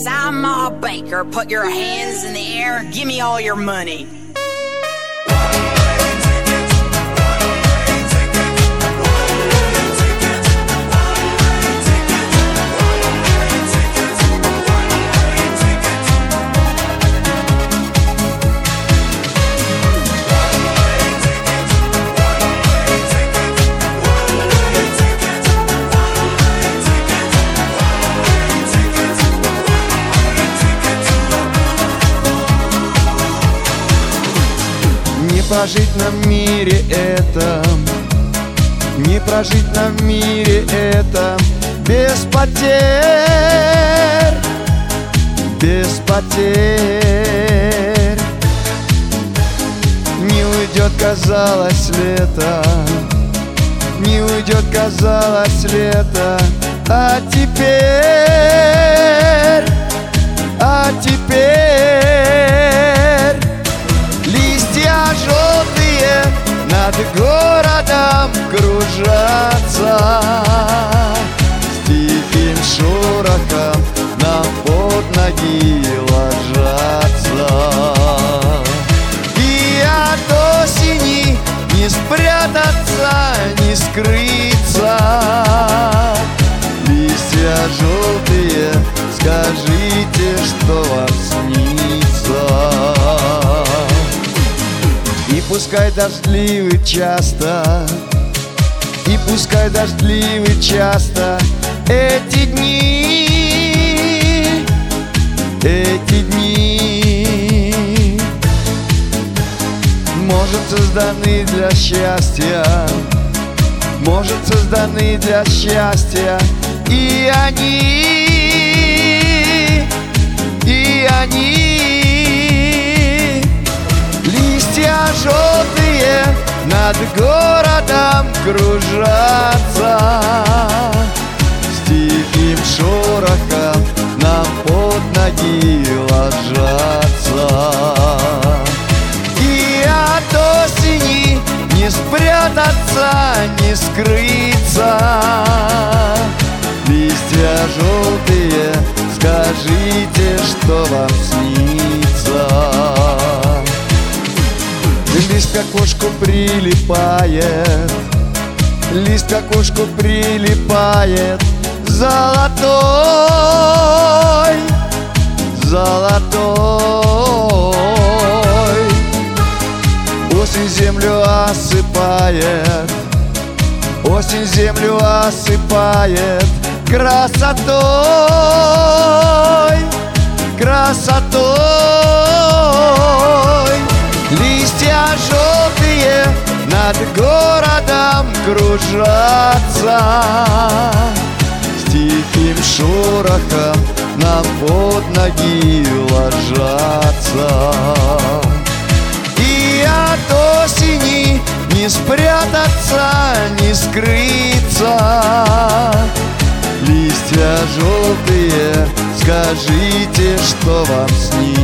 I'm Baker. Put your hands in the air. Give me all your money. Не прожить нам в мире этом, не прожить нам в мире этом без потерь, без потерь. Не уйдет, казалось, лето, не уйдет, казалось, лето, а теперь листья желтые над городом кружатся, с тихим шорохом нам под ноги ложатся. И от осени не спрятаться, не скрыться. Листья желтые, скажите, что вам снится. И пускай дождливы часто, и пускай дождливы часто эти дни, может, созданы для счастья, может, созданы для счастья. И они, листья желтые над городом кружатся, с тихим шорохом нам под ноги ложатся. И от осени не спрятаться, не скрыться. Листья желтые, скажите, что вам снится. Лист к окошку прилипает, лист к окошку прилипает, золотой, золотой. Осень землю осыпает, осень землю осыпает красотой, красотой. Листья желтые над городом кружатся, с тихим шорохом нам под ноги ложатся. И от осени не спрятаться, не скрыться. Листья желтые, скажите, что вам снится.